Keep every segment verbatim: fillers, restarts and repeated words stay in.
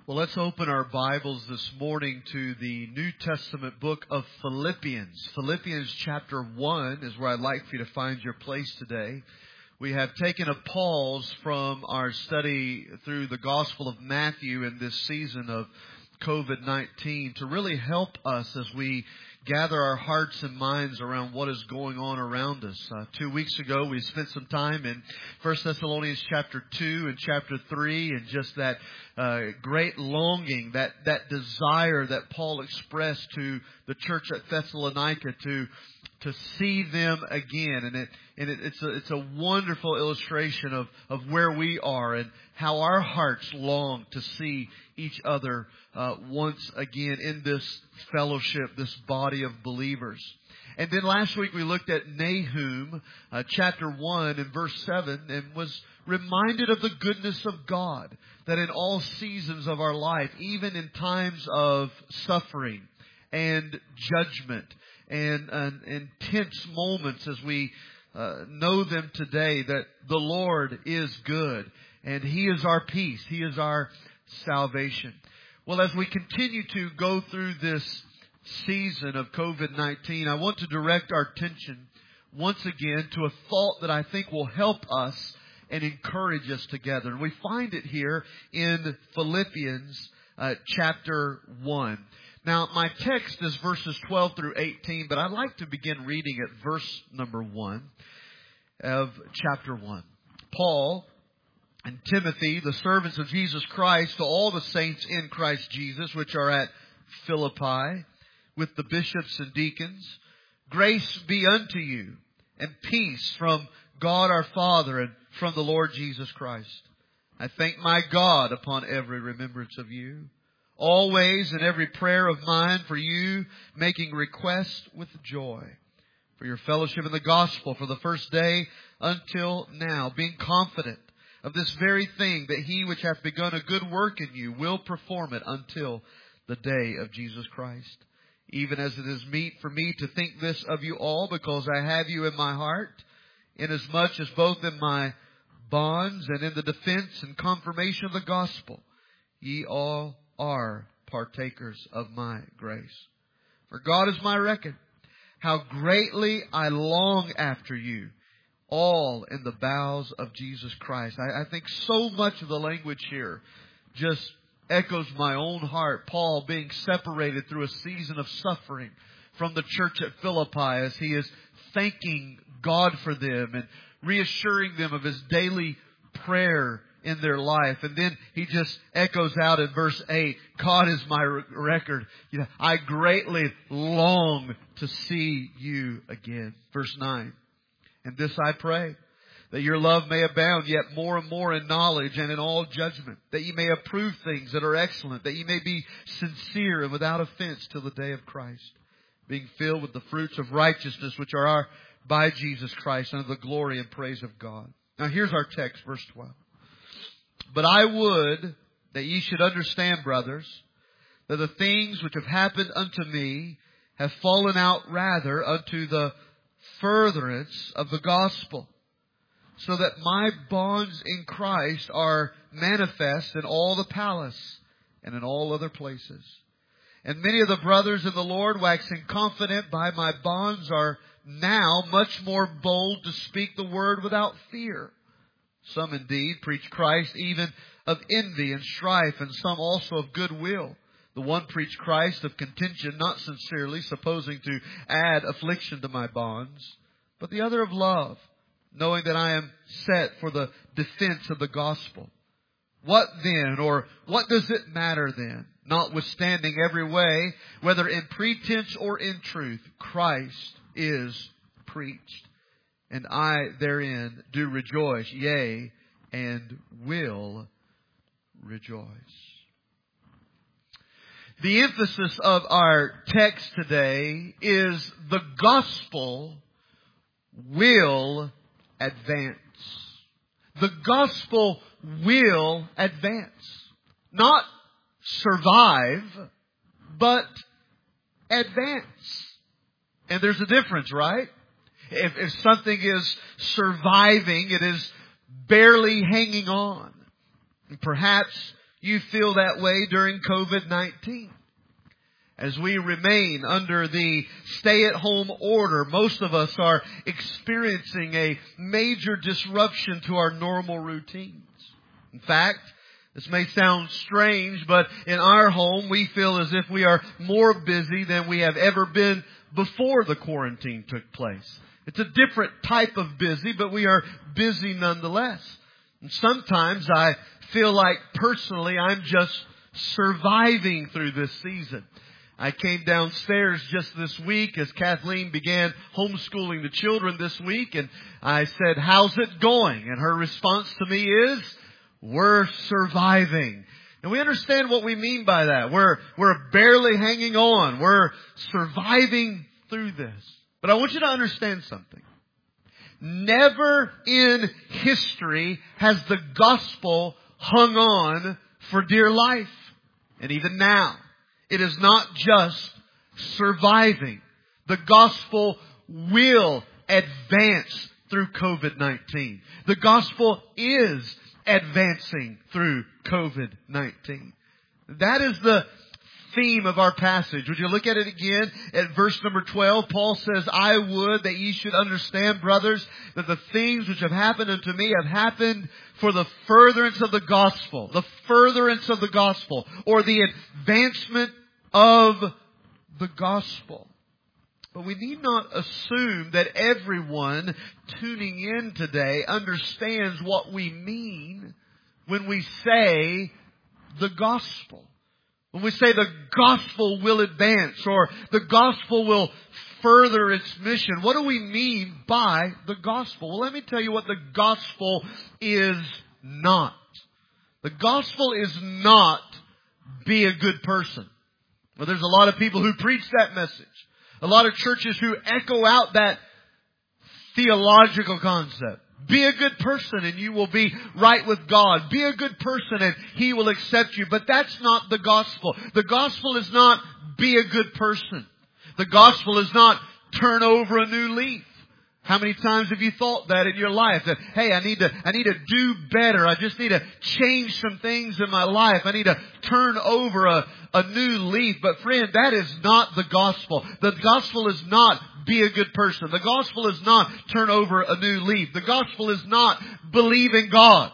Well, let's open our Bibles this morning to the New Testament book of Philippians. Philippians chapter one is where I'd like for you to find your place today. We have taken a pause from our study through the Gospel of Matthew in this season of covid nineteen to really help us as we gather our hearts and minds around what is going on around us. Uh, two weeks ago, we spent some time in First Thessalonians chapter two and chapter three, and just that uh, great longing, that, that desire that Paul expressed to the church at Thessalonica to to see them again. And it and it, it's a it's a wonderful illustration of, of where we are and how our hearts long to see each other uh, once again in this fellowship, this body of believers. And then last week we looked at Nahum, uh, chapter one and verse seven, and was reminded of the goodness of God, that in all seasons of our life, even in times of suffering and judgment and, and intense moments as we uh, know them today, that the Lord is good and He is our peace. He is our salvation. Well, as we continue to go through this season of covid nineteen, I want to direct our attention once again to a thought that I think will help us and encourage us together. And we find it here in Philippians uh, chapter one. Now, my text is verses twelve through eighteen, but I'd like to begin reading at verse number one of chapter one. Paul and Timothy, the servants of Jesus Christ, to all the saints in Christ Jesus, which are at Philippi, with the bishops and deacons, grace be unto you, and peace from God our Father and from the Lord Jesus Christ. I thank my God upon every remembrance of you, always in every prayer of mine for you, making request with joy for your fellowship in the gospel for the first day until now, being confident of this very thing, that He which hath begun a good work in you will perform it until the day of Jesus Christ. Even as it is meet for me to think this of you all, because I have you in my heart, inasmuch as both in my bonds and in the defense and confirmation of the gospel, ye all are partakers of my grace. For God is my record, how greatly I long after you, all in the bowels of Jesus Christ. I, I think so much of the language here just echoes my own heart. Paul being separated through a season of suffering from the church at Philippi, as he is thanking God for them and reassuring them of His daily prayer in their life. And then he just echoes out in verse eight, God is my record. You know, I greatly long to see you again. Verse nine, and this I pray, that your love may abound yet more and more in knowledge and in all judgment, that ye may approve things that are excellent, that ye may be sincere and without offense till the day of Christ, being filled with the fruits of righteousness which are our by Jesus Christ, unto the glory and praise of God. Now here's our text, verse twelve. But I would that ye should understand, brothers, that the things which have happened unto me have fallen out rather unto the furtherance of the gospel, so that my bonds in Christ are manifest in all the palace and in all other places. And many of the brothers in the Lord, waxing confident by my bonds, are now much more bold to speak the word without fear. Some indeed preach Christ even of envy and strife, and some also of goodwill. The one preached Christ of contention, not sincerely, supposing to add affliction to my bonds, but the other of love, knowing that I am set for the defense of the gospel. What then, or what does it matter then? Notwithstanding every way, whether in pretense or in truth, Christ is preached. And I therein do rejoice, yea, and will rejoice. The emphasis of our text today is the gospel will advance. The gospel will advance. Not survive, but advance. And there's a difference, right? If, if something is surviving, it is barely hanging on. And perhaps you feel that way during COVID nineteen. As we remain under the stay-at-home order, most of us are experiencing a major disruption to our normal routines. In fact, this may sound strange, but in our home, we feel as if we are more busy than we have ever been before the quarantine took place. It's a different type of busy, but we are busy nonetheless. And sometimes I feel like personally I'm just surviving through this season. I came downstairs just this week as Kathleen began homeschooling the children this week, and I said, "How's it going?" And her response to me is, "We're surviving." And we understand what we mean by that. We're, we're barely hanging on. We're surviving through this. But I want you to understand something. Never in history has the gospel hung on for dear life. And even now, it is not just surviving. The gospel will advance through COVID nineteen. The gospel is advancing through COVID nineteen. That is the theme of our passage. Would you look at it again at verse number twelve? Paul says, "I would that ye should understand, brothers, that the things which have happened unto me have happened for the furtherance of the gospel." The furtherance of the gospel, or the advancement of the gospel. But we need not assume that everyone tuning in today understands what we mean when we say the gospel. When we say the gospel will advance or the gospel will further its mission, what do we mean by the gospel? Well, let me tell you what the gospel is not. The gospel is not be a good person. Well, there's a lot of people who preach that message. A lot of churches who echo out that theological concept. Be a good person and you will be right with God. Be a good person and He will accept you. But that's not the gospel. The gospel is not be a good person. The gospel is not turn over a new leaf. How many times have you thought that in your life? That, hey, I need to, I need to do better. I just need to change some things in my life. I need to turn over a, a new leaf. But friend, that is not the gospel. The gospel is not be a good person. The gospel is not turn over a new leaf. The gospel is not believe in God.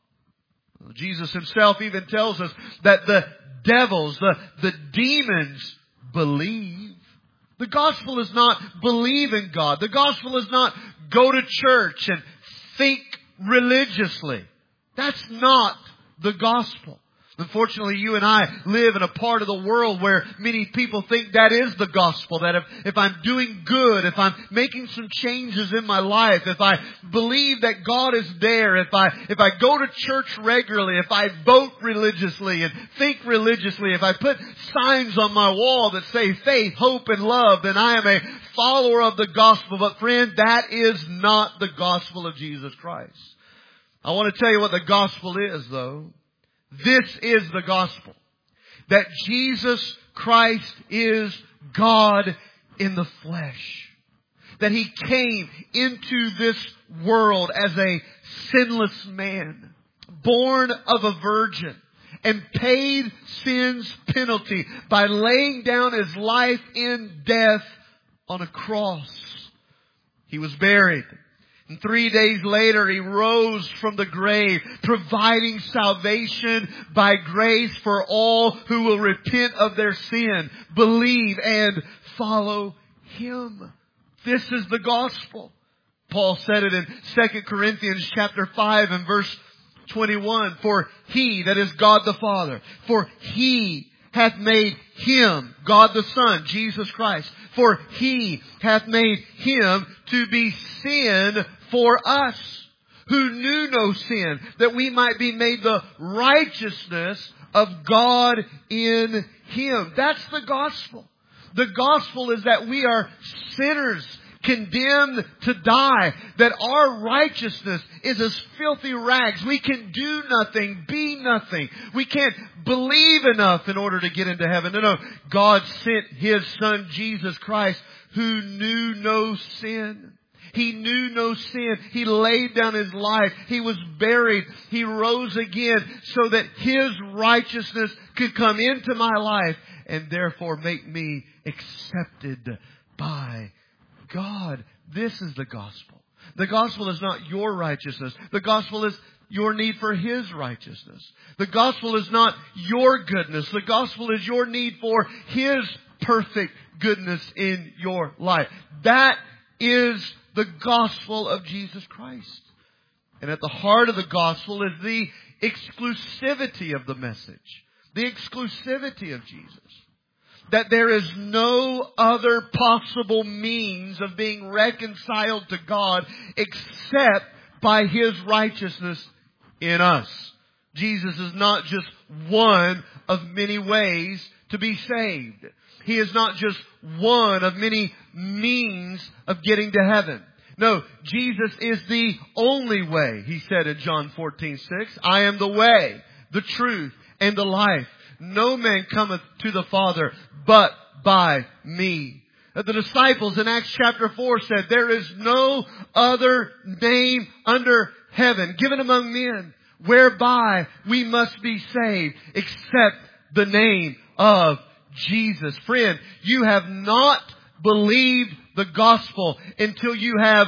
Jesus Himself even tells us that the devils, the, the demons believe. The gospel is not believe in God. The gospel is not go to church and think religiously. That's not the gospel. Unfortunately, you and I live in a part of the world where many people think that is the gospel. That if, if I'm doing good, if I'm making some changes in my life, if I believe that God is there, if I, if I go to church regularly, if I vote religiously and think religiously, if I put signs on my wall that say faith, hope, and love, then I am a follower of the gospel. But friend, that is not the gospel of Jesus Christ. I want to tell you what the gospel is, though. This is the gospel. That Jesus Christ is God in the flesh. That He came into this world as a sinless man, born of a virgin, and paid sin's penalty by laying down His life in death on a cross. He was buried. And three days later, He rose from the grave, providing salvation by grace for all who will repent of their sin, believe, and follow Him. This is the gospel. Paul said it in Second Corinthians chapter five and verse twenty-one. For He, that is God the Father, for He hath made Him, God the Son, Jesus Christ, for He hath made Him to be sin for us, who knew no sin, that we might be made the righteousness of God in Him. That's the gospel. The gospel is that we are sinners, condemned to die, that our righteousness is as filthy rags. We can do nothing, be nothing. We can't believe enough in order to get into heaven. No, no. God sent His Son, Jesus Christ, who knew no sin. He knew no sin. He laid down His life. He was buried. He rose again so that His righteousness could come into my life and therefore make me accepted by God. This is the gospel. The gospel is not your righteousness. The gospel is your need for His righteousness. The gospel is not your goodness. The gospel is your need for His perfect goodness in your life. That is the gospel of Jesus Christ. And at the heart of the gospel is the exclusivity of the message. The exclusivity of Jesus. That there is no other possible means of being reconciled to God except by His righteousness in us. Jesus is not just one of many ways to be saved. He is not just one of many means of getting to heaven. No, Jesus is the only way, He said in John fourteen six. I am the way, the truth, and the life. No man cometh to the Father but by me. The disciples in Acts chapter four said, there is no other name under heaven given among men whereby we must be saved except the name of Jesus. Friend, you have not believed the gospel until you have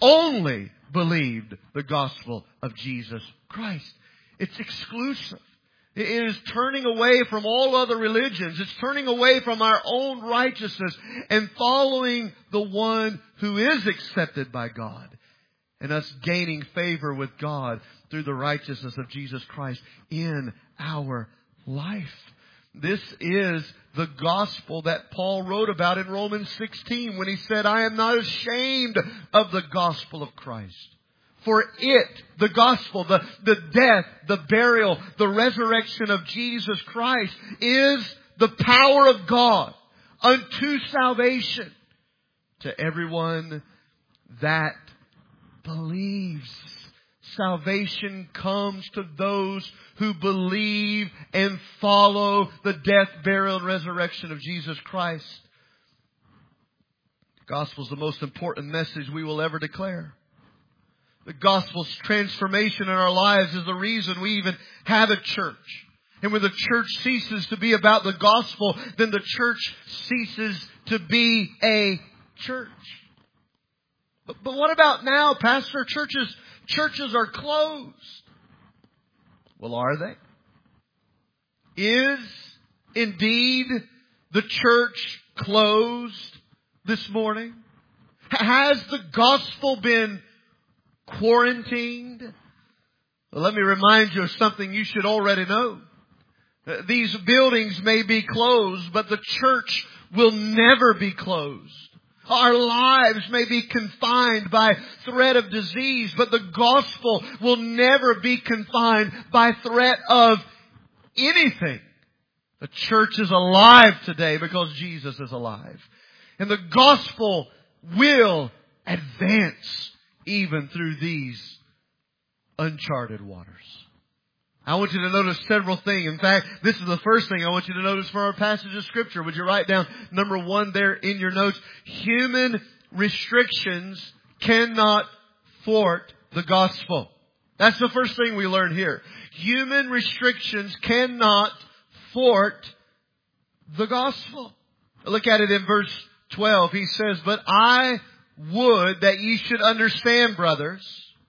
only believed the gospel of Jesus Christ. It's exclusive. It is turning away from all other religions. It's turning away from our own righteousness and following the one who is accepted by God. And us gaining favor with God through the righteousness of Jesus Christ in our life. This is the gospel that Paul wrote about in Romans sixteen when he said, I am not ashamed of the gospel of Christ. For it, the gospel, the, the death, the burial, the resurrection of Jesus Christ is the power of God unto salvation to everyone that believes. Salvation comes to those who believe and follow the death, burial, and resurrection of Jesus Christ. The gospel is the most important message we will ever declare. The gospel's transformation in our lives is the reason we even have a church. And when the church ceases to be about the gospel, then the church ceases to be a church. But, but what about now, Pastor? Churches, churches are closed. Well, are they? Is indeed the church closed this morning? Has the gospel been quarantined? Well, let me remind you of something you should already know. These buildings may be closed, but the church will never be closed. Our lives may be confined by threat of disease, but the gospel will never be confined by threat of anything. The church is alive today because Jesus is alive. And the gospel will advance even through these uncharted waters. I want you to notice several things. In fact, this is the first thing I want you to notice from our passage of Scripture. Would you write down number one there in your notes? Human restrictions cannot thwart the gospel. That's the first thing we learn here. Human restrictions cannot thwart the gospel. Look at it in verse twelve. He says, but I would that ye should understand, brothers,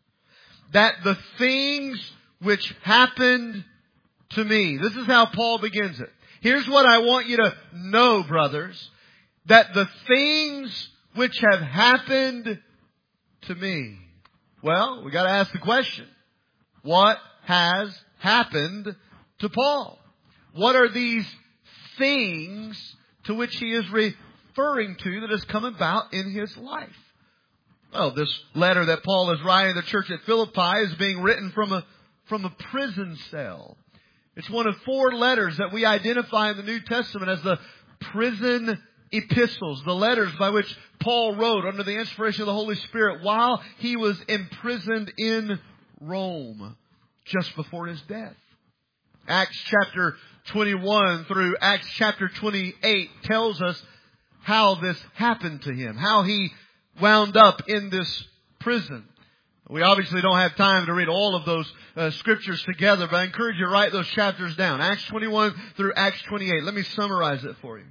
that the things which happened to me. This is how Paul begins it. Here's what I want you to know, brothers, that the things which have happened to me. Well, we got to ask the question. What has happened to Paul? What are these things to which he is referring to that has come about in his life? Well, this letter that Paul is writing to the church at Philippi is being written from a from a prison cell. It's one of four letters that we identify in the New Testament as the prison epistles, the letters by which Paul wrote under the inspiration of the Holy Spirit while he was imprisoned in Rome just before his death. Acts chapter twenty-one through Acts chapter twenty-eight tells us how this happened to him, how he wound up in this prison. We obviously don't have time to read all of those uh, scriptures together, but I encourage you to write those chapters down. Acts twenty-one through Acts twenty-eight. Let me summarize it for you.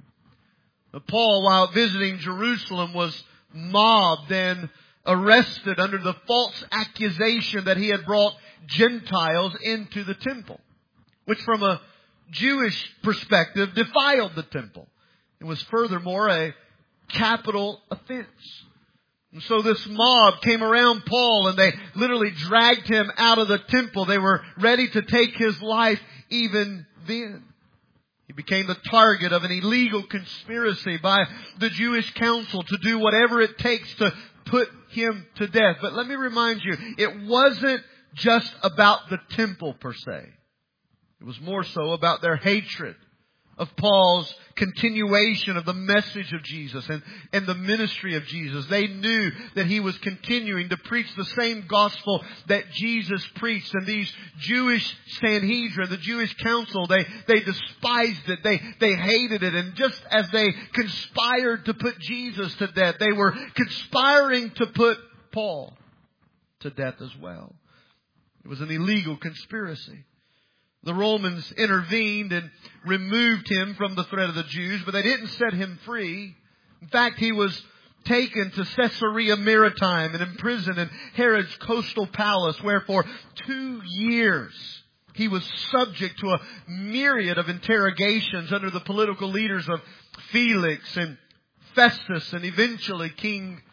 Paul, while visiting Jerusalem, was mobbed and arrested under the false accusation that he had brought Gentiles into the temple, which from a Jewish perspective defiled the temple. It was furthermore a capital offense. And so this mob came around Paul and they literally dragged him out of the temple. They were ready to take his life even then. He became the target of an illegal conspiracy by the Jewish council to do whatever it takes to put him to death. But let me remind you, it wasn't just about the temple per se. It was more so about their hatred of Paul's continuation of the message of Jesus and, and the ministry of Jesus. They knew that he was continuing to preach the same gospel that Jesus preached. And these Jewish Sanhedrin, the Jewish council, they, they despised it. They, they hated it. And just as they conspired to put Jesus to death, they were conspiring to put Paul to death as well. It was an illegal conspiracy. The Romans intervened and removed him from the threat of the Jews, but they didn't set him free. In fact, he was taken to Caesarea Maritime and imprisoned in Herod's coastal palace, where for two years he was subject to a myriad of interrogations under the political leaders of Felix and Festus and eventually King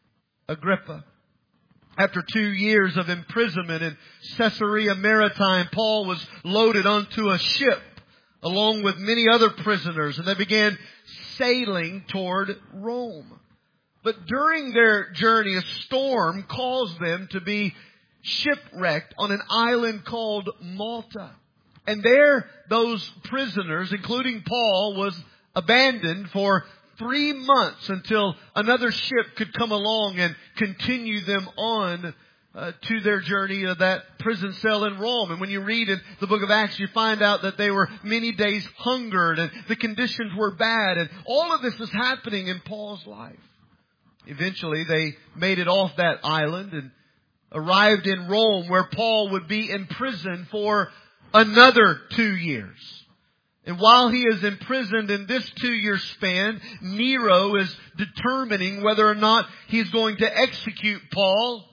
Agrippa. After two years of imprisonment in Caesarea Maritime, Paul was loaded onto a ship along with many other prisoners, and they began sailing toward Rome. But during their journey, a storm caused them to be shipwrecked on an island called Malta. And there, those prisoners, including Paul, was abandoned for three months until another ship could come along and continue them on uh, to their journey of that prison cell in Rome. And when you read in the book of Acts, you find out that they were many days hungered and the conditions were bad. And all of this is happening in Paul's life. Eventually, they made it off that island and arrived in Rome, where Paul would be in prison for another two years. And while he is imprisoned in this two-year span, Nero is determining whether or not he's going to execute Paul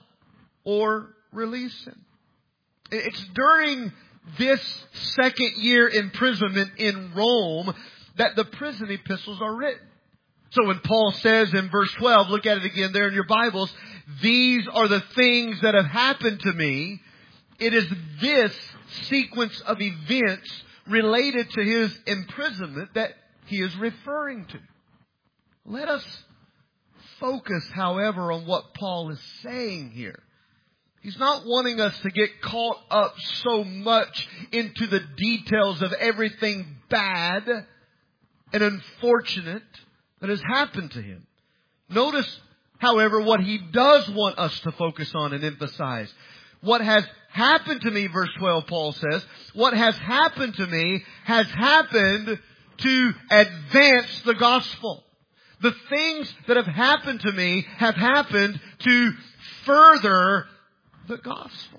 or release him. It's during this second year imprisonment in Rome that the prison epistles are written. So when Paul says in verse twelve, look at it again there in your Bibles, these are the things that have happened to me. It is this sequence of events related to his imprisonment that he is referring to. Let us focus, however, on what Paul is saying here. He's not wanting us to get caught up so much into the details of everything bad and unfortunate that has happened to him. Notice, however, what he does want us to focus on and emphasize. What has happened to me, verse twelve, Paul says, what has happened to me has happened to advance the gospel. The things that have happened to me have happened to further the gospel.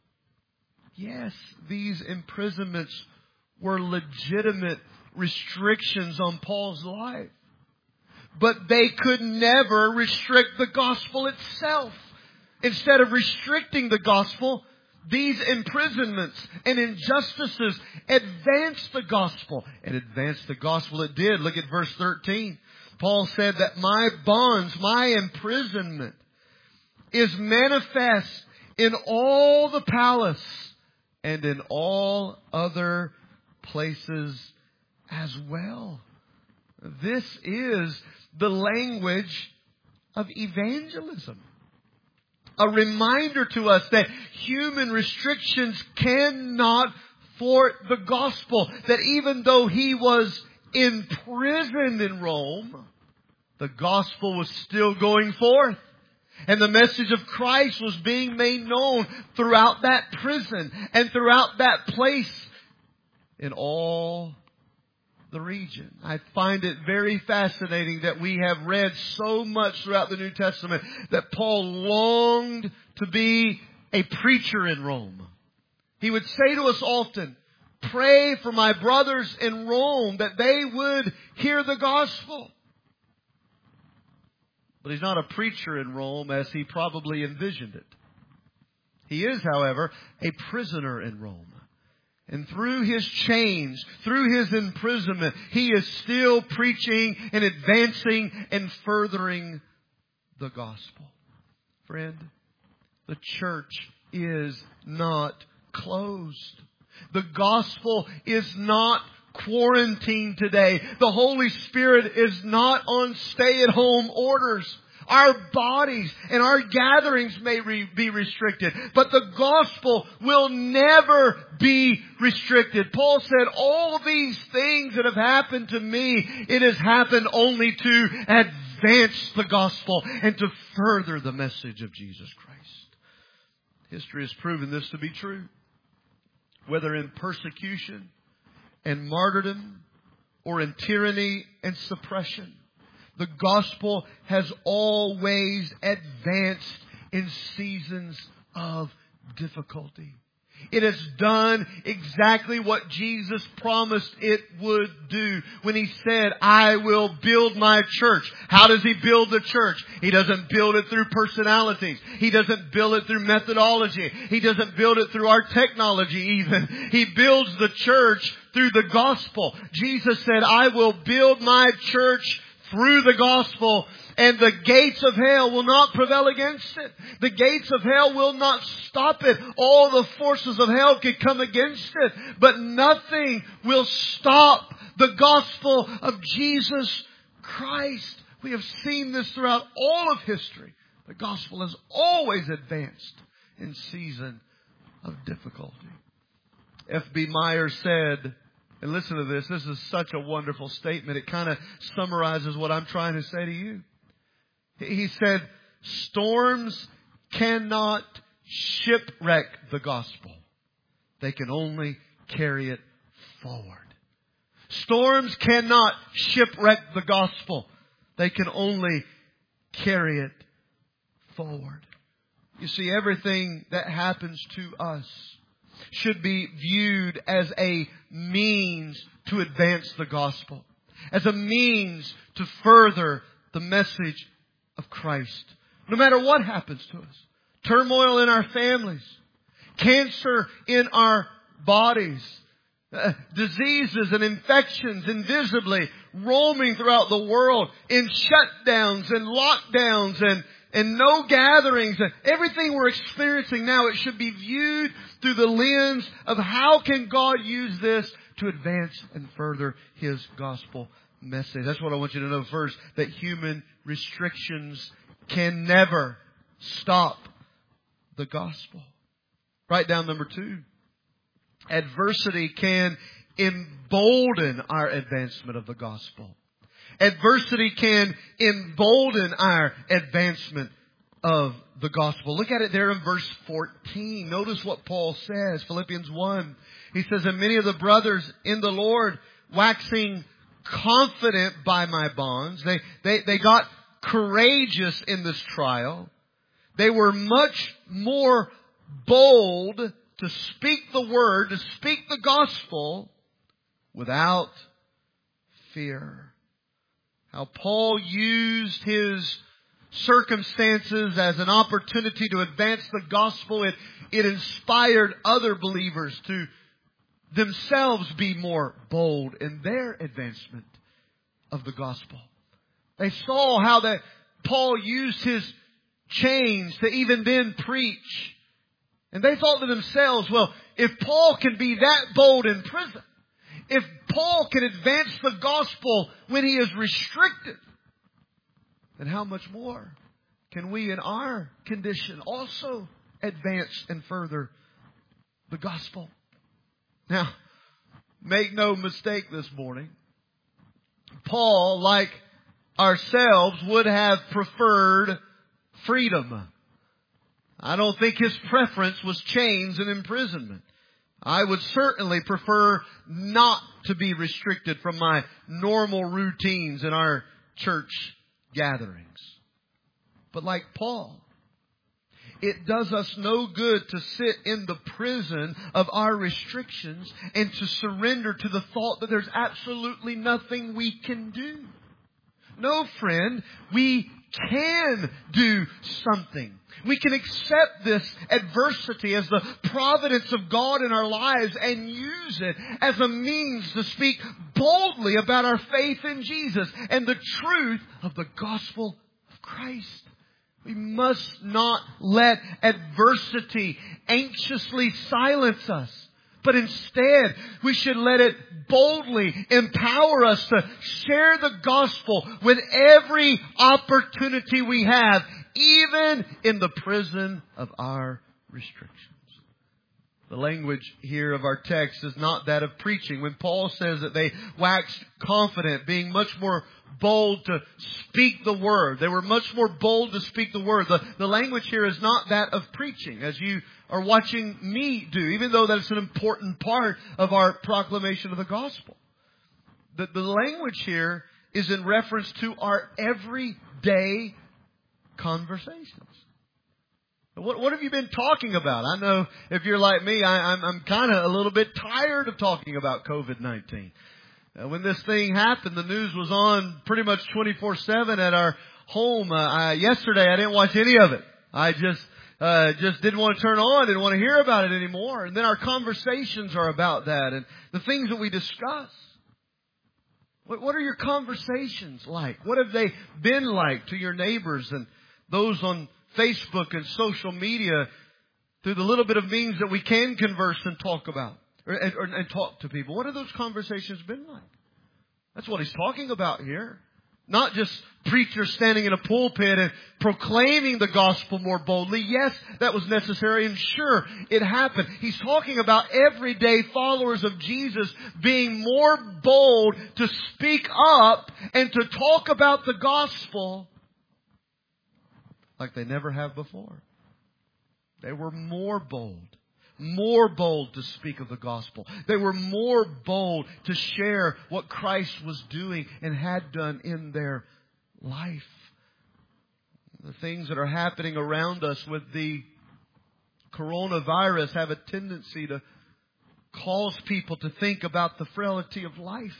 Yes, these imprisonments were legitimate restrictions on Paul's life. But they could never restrict the gospel itself. Instead of restricting the gospel, these imprisonments and injustices advanced the gospel. And advanced the gospel it did. Look at verse thirteen. Paul said that my bonds, my imprisonment is manifest in all the palace and in all other places as well. This is the language of evangelism. A reminder to us that human restrictions cannot thwart the gospel. That even though he was imprisoned in Rome, the gospel was still going forth. And the message of Christ was being made known throughout that prison and throughout that place in all the region. I find it very fascinating that we have read so much throughout the New Testament that Paul longed to be a preacher in Rome. He would say to us often, pray for my brothers in Rome that they would hear the gospel. But he's not a preacher in Rome as he probably envisioned it. He is, however, a prisoner in Rome. And through his chains, through his imprisonment, he is still preaching and advancing and furthering the gospel. Friend, the church is not closed. The gospel is not quarantined today. The Holy Spirit is not on stay-at-home orders. Our bodies and our gatherings may re- be restricted, but the gospel will never be restricted. Paul said, all these things that have happened to me, it has happened only to advance the gospel and to further the message of Jesus Christ. History has proven this to be true. Whether in persecution and martyrdom or in tyranny and suppression, the gospel has always advanced in seasons of difficulty. It has done exactly what Jesus promised it would do when He said, I will build my church. How does He build the church? He doesn't build it through personalities. He doesn't build it through methodology. He doesn't build it through our technology even. He builds the church through the gospel. Jesus said, I will build my church through the gospel, and the gates of hell will not prevail against it. The gates of hell will not stop it. All the forces of hell could come against it, but nothing will stop the gospel of Jesus Christ. We have seen this throughout all of history. The gospel has always advanced in season of difficulty. F B Meyer said, and listen to this. This is such a wonderful statement. It kind of summarizes what I'm trying to say to you. He said, storms cannot shipwreck the gospel. They can only carry it forward. Storms cannot shipwreck the gospel. They can only carry it forward. You see, everything that happens to us should be viewed as a means to advance the gospel, as a means to further the message of Christ. No matter what happens to us, turmoil in our families, cancer in our bodies, uh, diseases and infections invisibly roaming throughout the world, in shutdowns and lockdowns and And no gatherings. Everything we're experiencing now, it should be viewed through the lens of how can God use this to advance and further His gospel message. That's what I want you to know first, that human restrictions can never stop the gospel. Write down number two. Adversity can embolden our advancement of the gospel. Adversity can embolden our advancement of the gospel. Look at it there in verse fourteen. Notice what Paul says, Philippians one. He says, and many of the brothers in the Lord, waxing confident by my bonds. They, they, they got courageous in this trial. They were much more bold to speak the word, to speak the gospel without fear. How Paul used his circumstances as an opportunity to advance the gospel. It, it inspired other believers to themselves be more bold in their advancement of the gospel. They saw how that Paul used his chains to even then preach. And they thought to themselves, well, if Paul can be that bold in prison, if Paul can advance the gospel when he is restricted, then how much more can we in our condition also advance and further the gospel? Now, make no mistake this morning, Paul, like ourselves, would have preferred freedom. I don't think his preference was chains and imprisonment. I would certainly prefer not to be restricted from my normal routines in our church gatherings. But like Paul, it does us no good to sit in the prison of our restrictions and to surrender to the thought that there's absolutely nothing we can do. No, friend, we can do something. We can accept this adversity as the providence of God in our lives and use it as a means to speak boldly about our faith in Jesus and the truth of the gospel of Christ. We must not let adversity anxiously silence us. But instead, we should let it boldly empower us to share the gospel with every opportunity we have, even in the prison of our restrictions. The language here of our text is not that of preaching. When Paul says that they waxed confident, being much more bold to speak the word. They were much more bold to speak the word. The, the language here is not that of preaching, as you are watching me do, even though that's an important part of our proclamation of the gospel. The, the language here is in reference to our everyday conversations. What, what have you been talking about? I know if you're like me, I, I'm, I'm kind of a little bit tired of talking about covid nineteen. Uh, when this thing happened, the news was on pretty much twenty-four seven at our home. Uh, I, yesterday, I didn't watch any of it. I just uh, just didn't want to turn on, didn't want to hear about it anymore. And then our conversations are about that and the things that we discuss. What, what are your conversations like? What have they been like to your neighbors and those on Facebook and social media through the little bit of means that we can converse and talk about or, or, and talk to people? What have those conversations been like? That's what he's talking about here. Not just preachers standing in a pulpit and proclaiming the gospel more boldly. Yes, that was necessary, and sure, it happened. He's talking about everyday followers of Jesus being more bold to speak up and to talk about the gospel like they never have before. They were more bold. More bold to speak of the gospel. They were more bold to share what Christ was doing and had done in their life. The things that are happening around us with the coronavirus have a tendency to cause people to think about the frailty of life.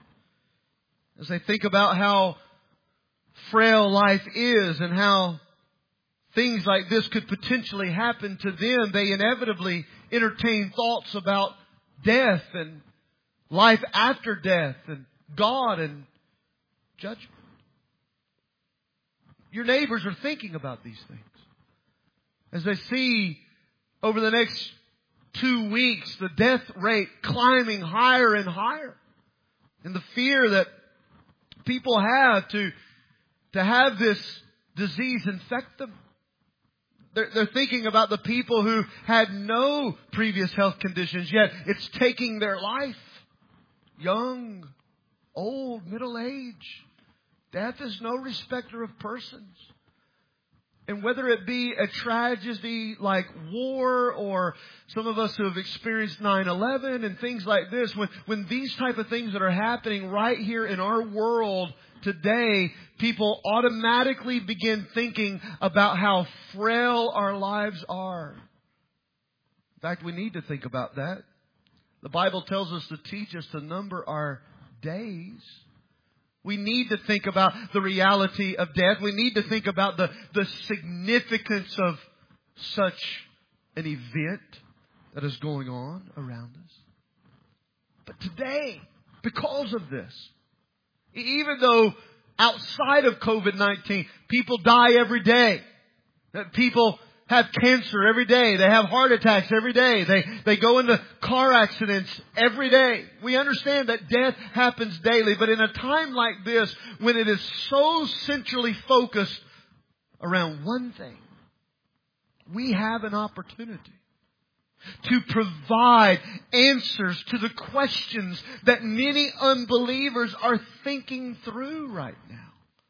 As they think about how frail life is and how things like this could potentially happen to them, they inevitably entertain thoughts about death and life after death and God and judgment. Your neighbors are thinking about these things. As they see over the next two weeks the death rate climbing higher and higher. And the fear that people have to, to have this disease infect them. They're, they're thinking about the people who had no previous health conditions, yet it's taking their life. Young, old, middle age. Death is no respecter of persons. And whether it be a tragedy like war or some of us who have experienced nine eleven and things like this, when, when these type of things that are happening right here in our world today, people automatically begin thinking about how frail our lives are. In fact, we need to think about that. The Bible tells us to teach us to number our days. We need to think about the reality of death. We need to think about the, the significance of such an event that is going on around us. But today, because of this, even though outside of covid nineteen, people die every day. That people have cancer every day. They have heart attacks every day. They, they go into car accidents every day. We understand that death happens daily. But in a time like this, when it is so centrally focused around one thing, we have an opportunity to provide answers to the questions that many unbelievers are thinking through right now.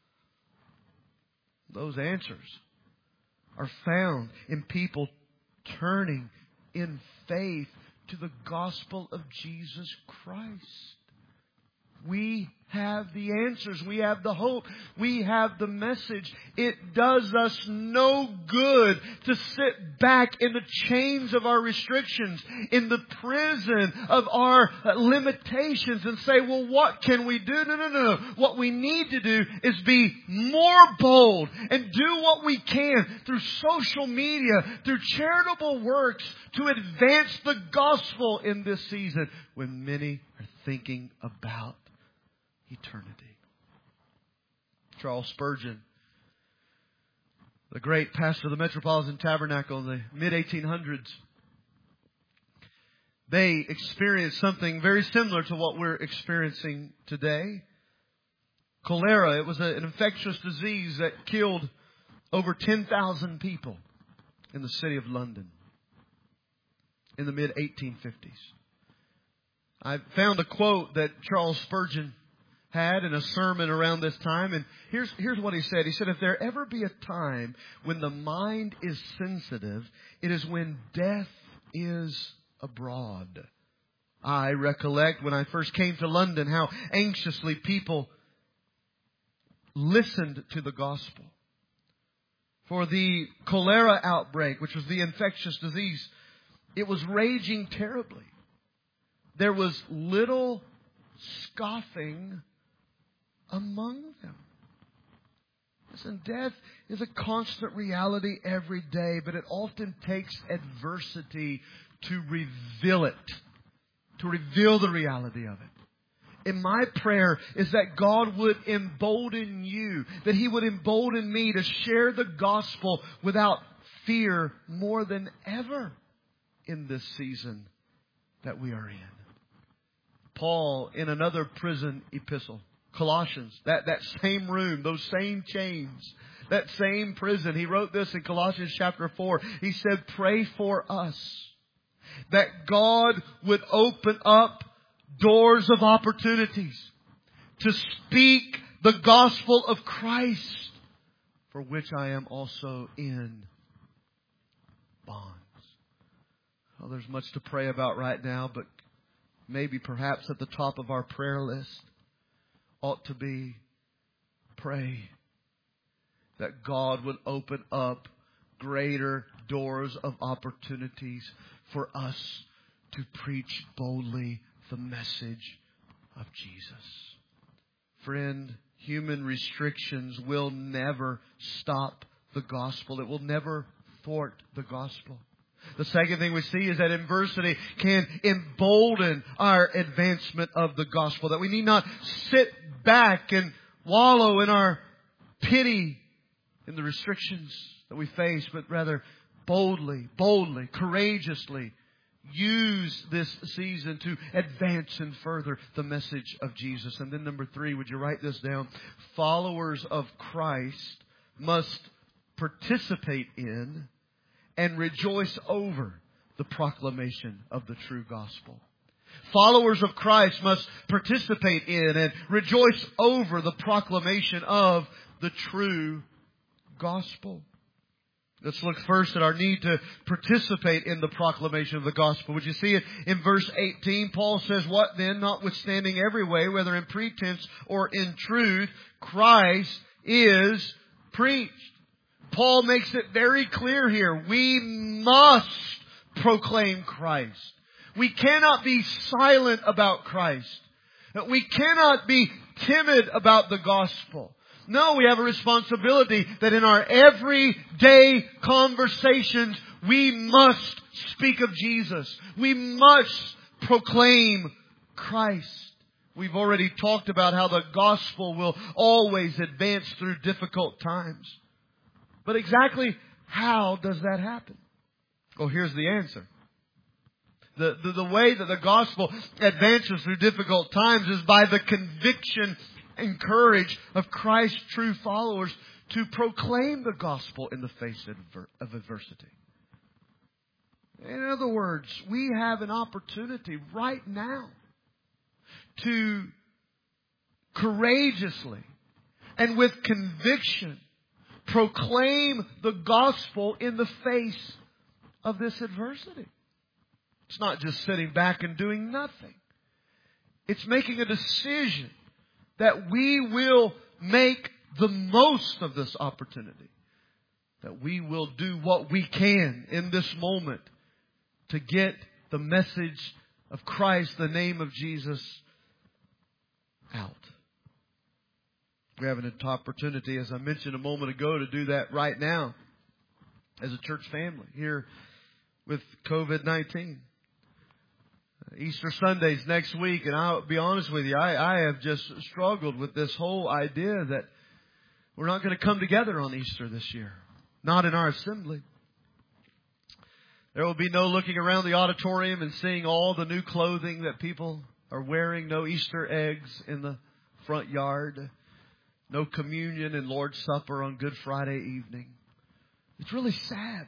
Those answers are found in people turning in faith to the gospel of Jesus Christ. We have the answers. We have the hope. We have the message. It does us no good to sit back in the chains of our restrictions, in the prison of our limitations and say, well, what can we do? No, no, no, no. What we need to do is be more bold and do what we can through social media, through charitable works to advance the gospel in this season when many are thinking about eternity. Charles Spurgeon, the great pastor of the Metropolitan Tabernacle in the mid eighteen hundreds, they experienced something very similar to what we're experiencing today. Cholera, it was a, an infectious disease that killed over ten thousand people in the city of London in the mid eighteen fifties. I found a quote that Charles Spurgeon had in a sermon around this time. And here's, here's what he said. He said, if there ever be a time when the mind is sensitive, it is when death is abroad. I recollect when I first came to London how anxiously people listened to the gospel. For the cholera outbreak, which was the infectious disease, it was raging terribly. There was little scoffing among them. Listen, death is a constant reality every day, but it often takes adversity to reveal it, to reveal the reality of it. And my prayer is that God would embolden you, that He would embolden me to share the gospel without fear more than ever in this season that we are in. Paul, in another prison epistle, Colossians, that, that same room, those same chains, that same prison. He wrote this in Colossians chapter four. He said, pray for us that God would open up doors of opportunities to speak the gospel of Christ, for which I am also in bonds. Well, there's much to pray about right now, but maybe perhaps at the top of our prayer list ought to be pray that God would open up greater doors of opportunities for us to preach boldly the message of Jesus. Friend, human restrictions will never stop the gospel. It will never thwart the gospel. The second thing we see is that adversity can embolden our advancement of the gospel. That we need not sit back and wallow in our pity in the restrictions that we face, but rather boldly, boldly, courageously use this season to advance and further the message of Jesus. And then number three, would you write this down? Followers of Christ must participate in and rejoice over the proclamation of the true gospel. Followers of Christ must participate in and rejoice over the proclamation of the true gospel. Let's look first at our need to participate in the proclamation of the gospel. Would you see it in verse eighteen? Paul says, what then, notwithstanding every way, whether in pretense or in truth, Christ is preached. Paul makes it very clear here. We must proclaim Christ. We cannot be silent about Christ. We cannot be timid about the gospel. No, we have a responsibility that in our everyday conversations, we must speak of Jesus. We must proclaim Christ. We've already talked about how the gospel will always advance through difficult times. But exactly how does that happen? Well, here's the answer. The, the, the way that the gospel advances through difficult times is by the conviction and courage of Christ's true followers to proclaim the gospel in the face of adversity. In other words, we have an opportunity right now to courageously and with conviction proclaim the gospel in the face of this adversity. It's not just sitting back and doing nothing. It's making a decision that we will make the most of this opportunity. That we will do what we can in this moment to get the message of Christ, the name of Jesus, out. We have an opportunity, as I mentioned a moment ago, to do that right now as a church family here with COVID nineteen. Easter Sunday's next week, and I'll be honest with you, I, I have just struggled with this whole idea that we're not going to come together on Easter this year. Not in our assembly. There will be no looking around the auditorium and seeing all the new clothing that people are wearing. No Easter eggs in the front yard. No communion and Lord's Supper on Good Friday evening. It's really sad.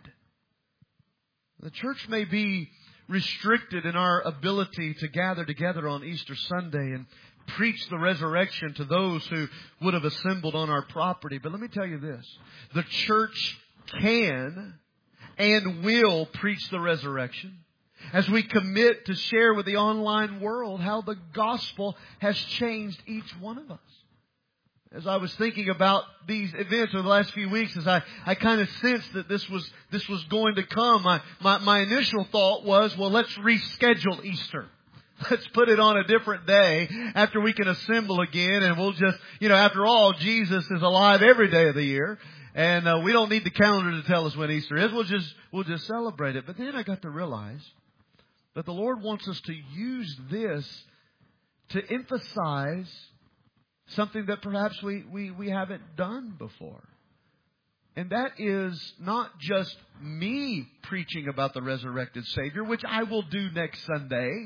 The church may be restricted in our ability to gather together on Easter Sunday and preach the resurrection to those who would have assembled on our property. But let me tell you this. The church can and will preach the resurrection as we commit to share with the online world how the gospel has changed each one of us. As I was thinking about these events over the last few weeks, as I, I kind of sensed that this was this was going to come, my, my, my initial thought was, well, let's reschedule Easter. Let's put it on a different day after we can assemble again, and we'll just, you know, after all, Jesus is alive every day of the year, and uh, we don't need the calendar to tell us when Easter is. We'll just we'll just celebrate it. But then I got to realize that the Lord wants us to use this to emphasize something that perhaps we, we, we haven't done before. And that is not just me preaching about the resurrected Savior, which I will do next Sunday,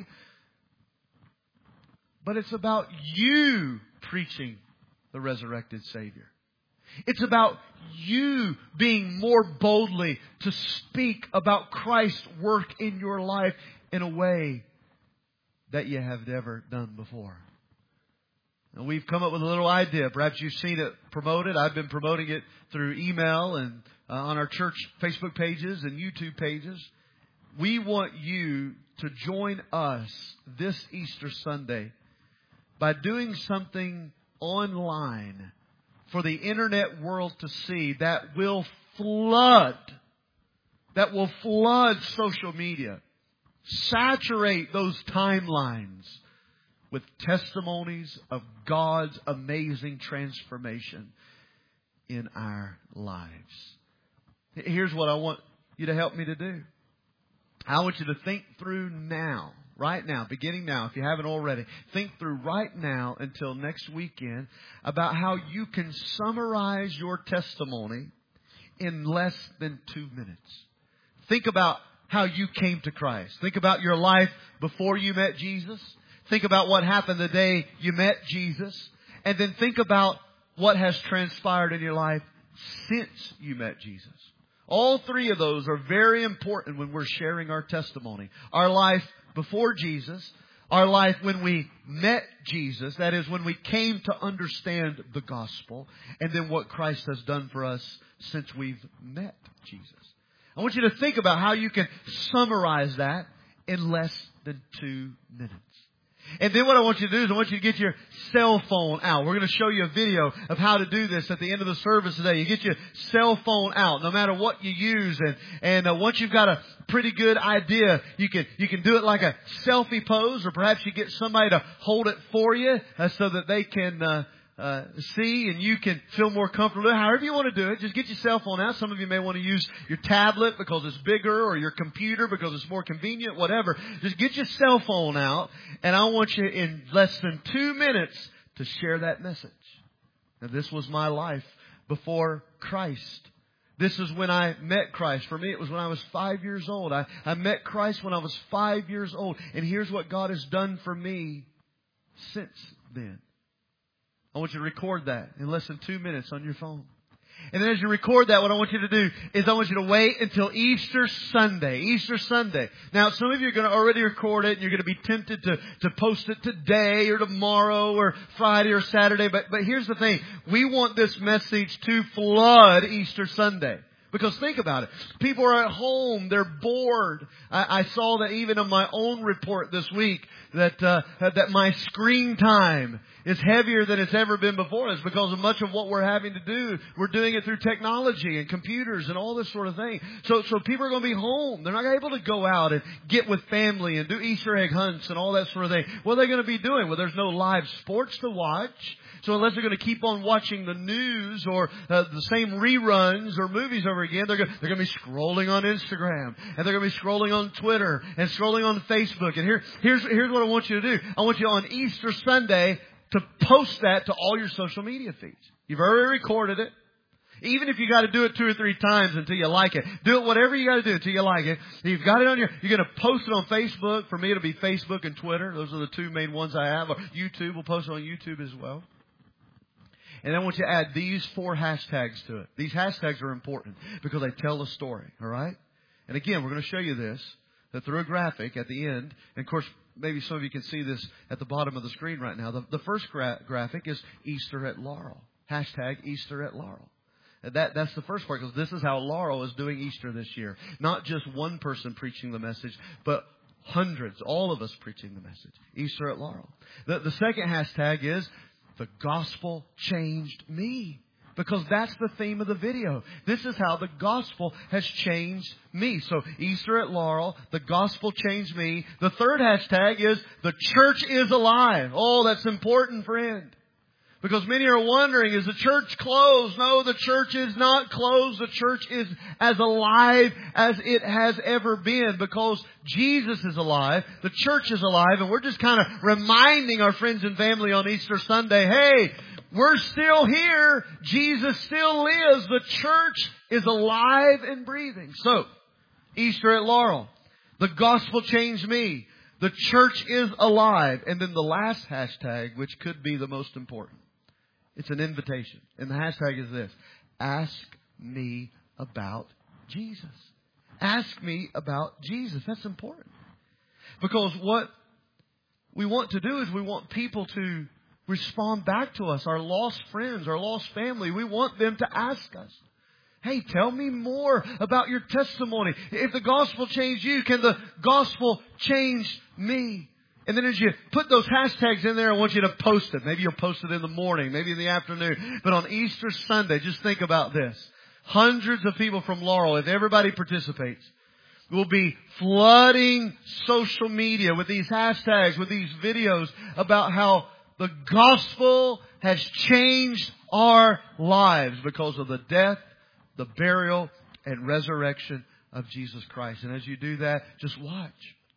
but it's about you preaching the resurrected Savior. It's about you being more boldly to speak about Christ's work in your life in a way that you have never done before. And we've come up with a little idea. Perhaps you've seen it promoted. I've been promoting it through email and uh, on our church Facebook pages and YouTube pages. We want you to join us this Easter Sunday by doing something online for the internet world to see that will flood, that will flood social media, saturate those timelines with testimonies of God's amazing transformation in our lives. Here's what I want you to help me to do. I want you to think through now, right now, beginning now, if you haven't already, think through right now until next weekend about how you can summarize your testimony in less than two minutes. Think about how you came to Christ. Think about your life before you met Jesus. Think about what happened the day you met Jesus. And then think about what has transpired in your life since you met Jesus. All three of those are very important when we're sharing our testimony. Our life before Jesus, our life when we met Jesus, that is when we came to understand the gospel, and then what Christ has done for us since we've met Jesus. I want you to think about how you can summarize that in less than two minutes. And then what I want you to do is I want you to get your cell phone out. We're going to show you a video of how to do this at the end of the service today. You get your cell phone out, no matter what you use. And, and uh, once you've got a pretty good idea, you can, you can do it like a selfie pose, or perhaps you get somebody to hold it for you uh, so that they can uh, uh, see and you can feel more comfortable. However you want to do it, just get your cell phone out. Some of you may want to use your tablet because it's bigger, or your computer because it's more convenient, whatever. Just get your cell phone out, and I want you in less than two minutes to share that message. Now, this was my life before Christ. This is when I met Christ. For me, it was when I was five years old. I, I met Christ when I was five years old. And here's what God has done for me since then. I want you to record that in less than two minutes on your phone. And then as you record that, what I want you to do is I want you to wait until Easter Sunday. Easter Sunday. Now, some of you are going to already record it, and you're going to be tempted to, to post it today or tomorrow or Friday or Saturday. But, but here's the thing. We want this message to flood Easter Sunday. Because think about it. People are at home. They're bored. I, I saw that even in my own report this week that uh, that my screen time is heavier than it's ever been before. It's because of much of what we're having to do. We're doing it through technology and computers and all this sort of thing. So, so people are going to be home. They're not able to go out and get with family and do Easter egg hunts and all that sort of thing. What are they going to be doing? Well, there's no live sports to watch. So unless they're going to keep on watching the news or uh, the same reruns or movies over again, they're going, they're going to be scrolling on Instagram and they're going to be scrolling on Twitter and scrolling on Facebook. And here, here's, here's what I want you to do. I want you on Easter Sunday to post that to all your social media feeds. You've already recorded it. Even if you got to do it two or three times until you like it. Do it whatever you got to do until you like it. You've got it on your, you're going to post it on Facebook. For me, it'll be Facebook and Twitter. Those are the two main ones I have. Or YouTube. We'll post it on YouTube as well. And I want you to add these four hashtags to it. These hashtags are important because they tell a story. All right? And again, we're going to show you this that through a graphic at the end. And of course, maybe some of you can see this at the bottom of the screen right now. The, the first gra- graphic is Easter at Laurel. Hashtag Easter at Laurel. And that, that's the first part, because this is how Laurel is doing Easter this year. Not just one person preaching the message, but hundreds, all of us preaching the message. Easter at Laurel. The, the second hashtag is The Gospel Changed Me. Because that's the theme of the video. This is how the gospel has changed me. So Easter at Laurel, the gospel changed me. The third hashtag is The Church is Alive. Oh, that's important, friend. Because many are wondering, is the church closed? No, the church is not closed. The church is as alive as it has ever been because Jesus is alive. The church is alive. And we're just kind of reminding our friends and family on Easter Sunday, hey, we're still here. Jesus still lives. The church is alive and breathing. So, Easter at Laurel. The gospel changed me. The church is alive. And then the last hashtag, which could be the most important. It's an invitation. And the hashtag is this. Ask me about Jesus. Ask me about Jesus. That's important. Because what we want to do is we want people to respond back to us. Our lost friends, our lost family. We want them to ask us. Hey, tell me more about your testimony. If the gospel changed you, can the gospel change me? And then as you put those hashtags in there, I want you to post it. Maybe you'll post it in the morning, maybe in the afternoon. But on Easter Sunday, just think about this. Hundreds of people from Laurel, if everybody participates, will be flooding social media with these hashtags, with these videos about how the gospel has changed our lives because of the death, the burial, and resurrection of Jesus Christ. And as you do that, just watch.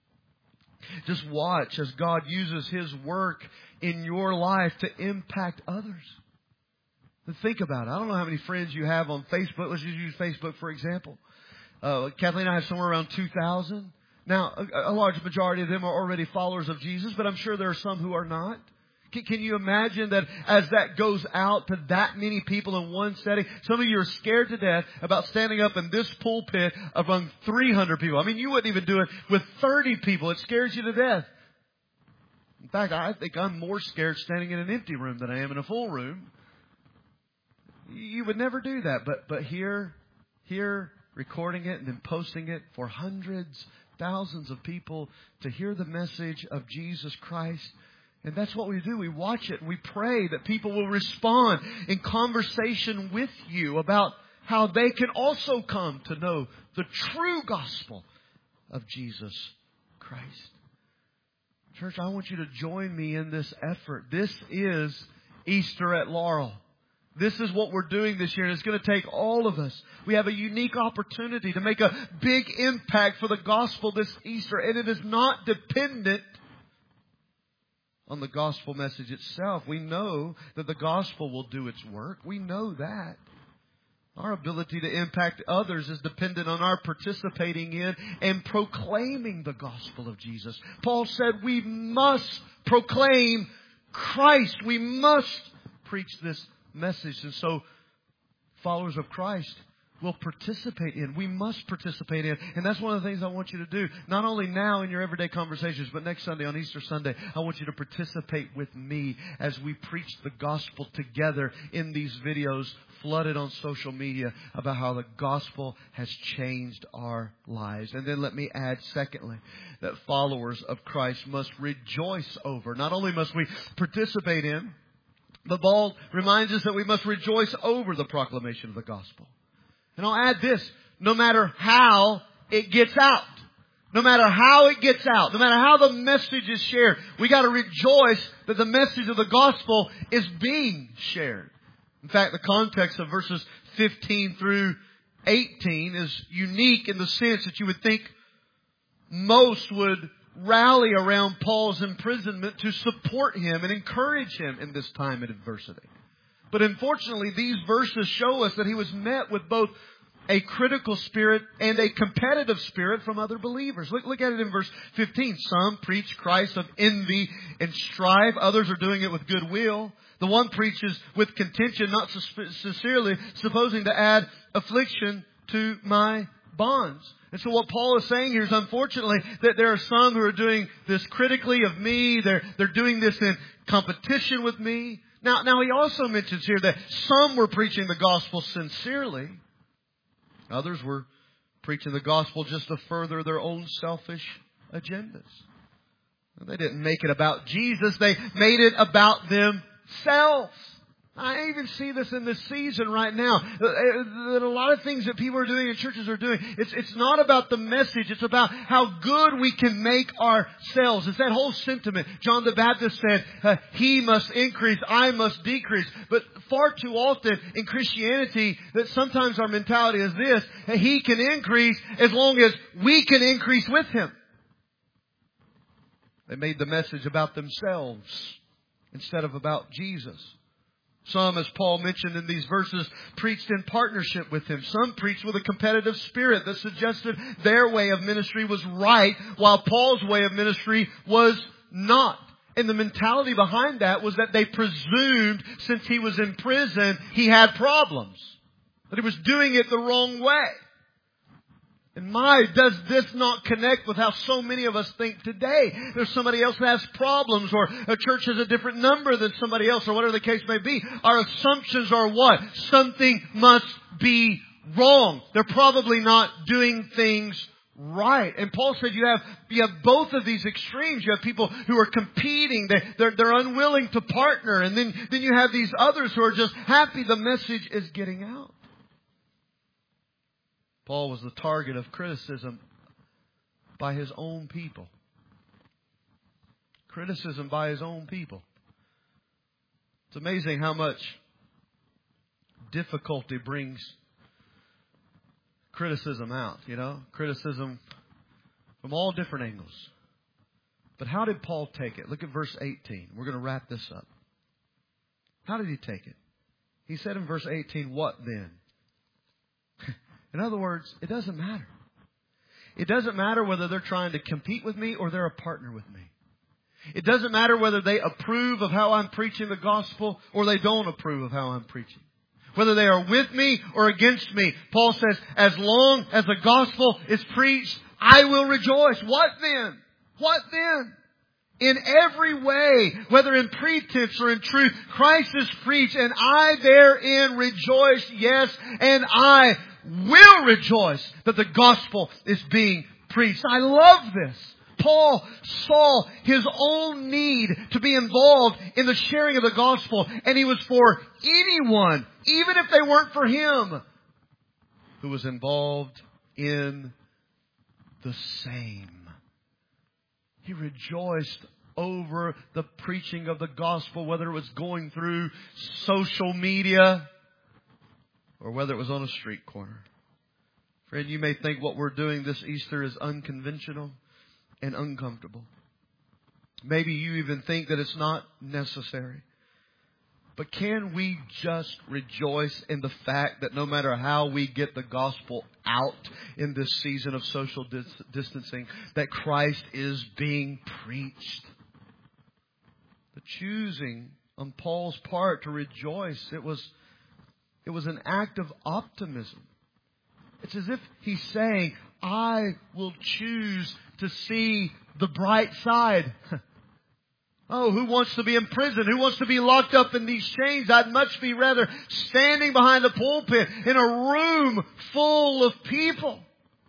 Just watch as God uses His work in your life to impact others. And think about it. I don't know how many friends you have on Facebook. Let's just use Facebook for example. Uh, Kathleen and I have somewhere around two thousand. Now, a, a large majority of them are already followers of Jesus, but I'm sure there are some who are not. Can, can you imagine that as that goes out to that many people in one setting? Some of you are scared to death about standing up in this pulpit among three hundred people. I mean, you wouldn't even do it with thirty people. It scares you to death. In fact, I think I'm more scared standing in an empty room than I am in a full room. You would never do that. But, but here, here, recording it and then posting it for hundreds, thousands of people to hear the message of Jesus Christ. And that's what we do. We watch it and we pray that people will respond in conversation with you about how they can also come to know the true gospel of Jesus Christ. Church, I want you to join me in this effort. This is Easter at Laurel. This is what we're doing this year, and it's going to take all of us. We have a unique opportunity to make a big impact for the gospel this Easter, and it is not dependent on the gospel message itself. We know that the gospel will do its work. We know that. Our ability to impact others is dependent on our participating in and proclaiming the gospel of Jesus. Paul said we must proclaim Christ. We must preach this message. And so, followers of Christ, will participate in. We must participate in. And that's one of the things I want you to do. Not only now in your everyday conversations, but next Sunday, on Easter Sunday, I want you to participate with me as we preach the gospel together in these videos flooded on social media about how the gospel has changed our lives. And then let me add, secondly, that followers of Christ must rejoice over. Not only must we participate in, but Paul reminds us that we must rejoice over the proclamation of the gospel. And I'll add this, no matter how it gets out, no matter how it gets out, no matter how the message is shared, we got to rejoice that the message of the gospel is being shared. In fact, the context of verses fifteen through eighteen is unique in the sense that you would think most would rally around Paul's imprisonment to support him and encourage him in this time of adversity. But unfortunately, these verses show us that he was met with both a critical spirit and a competitive spirit from other believers. Look, look at it in verse fifteen. Some preach Christ of envy and strife. Others are doing it with goodwill. The one preaches with contention, not sincerely, supposing to add affliction to my bonds. And so what Paul is saying here is, unfortunately, that there are some who are doing this critically of me. They're, they're doing this in competition with me. Now, now he also mentions here that some were preaching the gospel sincerely. Others were preaching the gospel just to further their own selfish agendas. They didn't make it about Jesus. They made it about themselves. I even see this in this season right now. That a lot of things that people are doing and churches are doing, it's, it's not about the message. It's about how good we can make ourselves. It's that whole sentiment. John the Baptist said, uh, he must increase, I must decrease. But far too often in Christianity, that sometimes our mentality is this, that he can increase as long as we can increase with him. They made the message about themselves instead of about Jesus. Some, as Paul mentioned in these verses, preached in partnership with him. Some preached with a competitive spirit that suggested their way of ministry was right, while Paul's way of ministry was not. And the mentality behind that was that they presumed, since he was in prison, he had problems. That he was doing it the wrong way. And my, does this not connect with how so many of us think today? There's somebody else that has problems, or a church has a different number than somebody else, or whatever the case may be. Our assumptions are what? Something must be wrong. They're probably not doing things right. And Paul said you have, you have both of these extremes. You have people who are competing. They, they're, they're unwilling to partner. And then, then you have these others who are just happy the message is getting out. Paul was the target of criticism by his own people. Criticism by his own people. It's amazing how much difficulty brings criticism out, you know? Criticism from all different angles. But how did Paul take it? Look at verse eighteen. We're going to wrap this up. How did he take it? He said in verse eighteen, what then? In other words, it doesn't matter. It doesn't matter whether they're trying to compete with me or they're a partner with me. It doesn't matter whether they approve of how I'm preaching the gospel or they don't approve of how I'm preaching. Whether they are with me or against me. Paul says, as long as the gospel is preached, I will rejoice. What then? What then? In every way, whether in pretense or in truth, Christ is preached, and I therein rejoice, yes, and I will rejoice that the gospel is being preached. I love this. Paul saw his own need to be involved in the sharing of the gospel, and he was for anyone, even if they weren't for him, who was involved in the same. He rejoiced over the preaching of the gospel, whether it was going through social media or whether it was on a street corner. Friend, you may think what we're doing this Easter is unconventional and uncomfortable. Maybe you even think that it's not necessary. But can we just rejoice in the fact that no matter how we get the gospel out in this season of social dis- distancing, that Christ is being preached? The choosing on Paul's part to rejoice, it was, it was an act of optimism. It's as if He's saying, I will choose to see the bright side. Oh, who wants to be in prison? Who wants to be locked up in these chains? I'd much be rather standing behind the pulpit in a room full of people.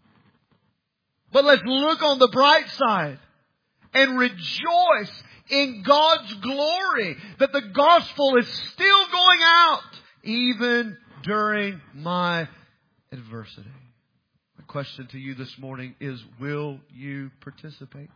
But let's look on the bright side and rejoice in God's glory that the gospel is still going out even during my adversity. My question to you this morning is, will you participate?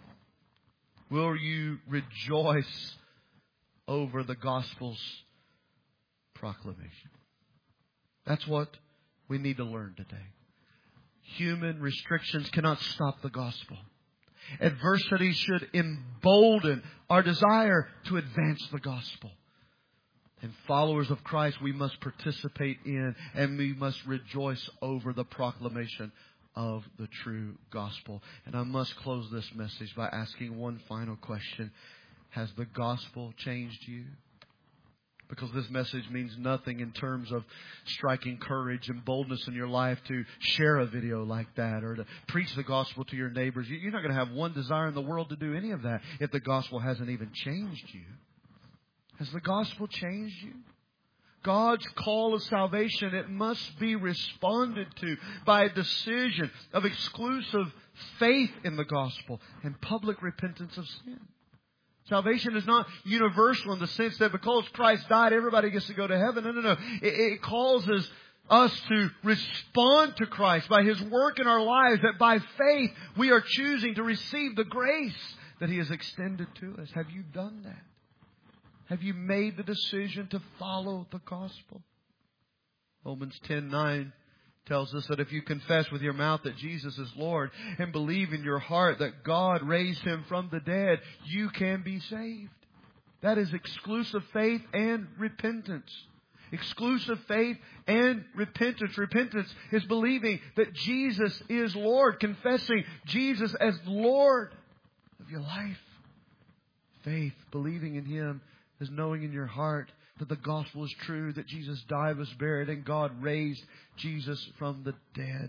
Will you rejoice over the gospel's proclamation? That's what we need to learn today. Human restrictions cannot stop the gospel. Adversity should embolden our desire to advance the gospel. And followers of Christ, we must participate in and we must rejoice over the proclamation of the true gospel. And I must close this message by asking one final question. Has the gospel changed you? Because this message means nothing in terms of striking courage and boldness in your life to share a video like that or to preach the gospel to your neighbors. You're not going to have one desire in the world to do any of that if the gospel hasn't even changed you. Has the gospel changed you? God's call of salvation, it must be responded to by a decision of exclusive faith in the gospel and public repentance of sin. Salvation is not universal in the sense that because Christ died, everybody gets to go to heaven. No, no, no. It, it causes us to respond to Christ by His work in our lives, that by faith we are choosing to receive the grace that He has extended to us. Have you done that? Have you made the decision to follow the gospel? Romans ten nine tells us that if you confess with your mouth that Jesus is Lord and believe in your heart that God raised Him from the dead, you can be saved. That is exclusive faith and repentance. Exclusive faith and repentance. Repentance is believing that Jesus is Lord, confessing Jesus as Lord of your life. Faith, believing in Him, is knowing in your heart that the gospel is true, that Jesus died, was buried, and God raised Jesus from the dead.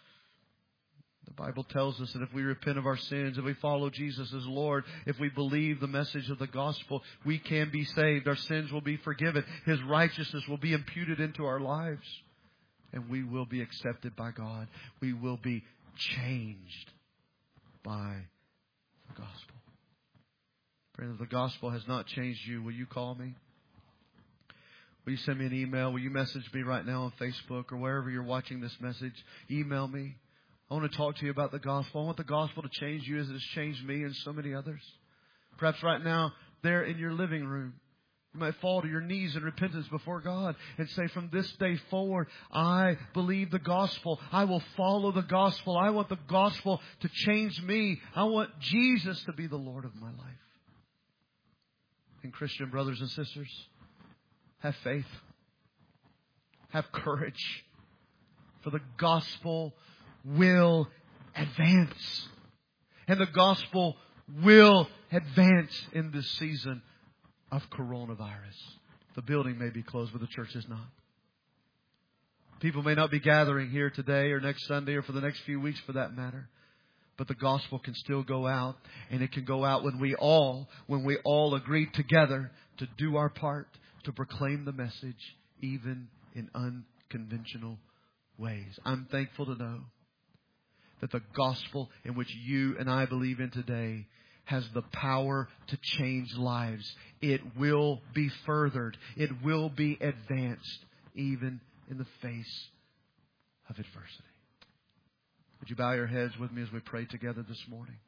The Bible tells us that if we repent of our sins, if we follow Jesus as Lord, if we believe the message of the gospel, we can be saved. Our sins will be forgiven. His righteousness will be imputed into our lives. And we will be accepted by God. We will be changed by the gospel. Friends, if the gospel has not changed you, will you call me? Will you send me an email? Will you message me right now on Facebook or wherever you're watching this message? Email me. I want to talk to you about the gospel. I want the gospel to change you as it has changed me and so many others. Perhaps right now, there in your living room, you might fall to your knees in repentance before God and say, from this day forward, I believe the gospel. I will follow the gospel. I want the gospel to change me. I want Jesus to be the Lord of my life. And Christian brothers and sisters, have faith. Have courage. For the gospel will advance. And the gospel will advance in this season of coronavirus. The building may be closed, but the church is not. People may not be gathering here today or next Sunday or for the next few weeks for that matter. But the gospel can still go out, and it can go out when we all, when we all agree together to do our part to proclaim the message, even in unconventional ways. I'm thankful to know that the gospel in which you and I believe in today has the power to change lives. It will be furthered. It will be advanced, even in the face of adversity. Would you bow your heads with me as we pray together this morning?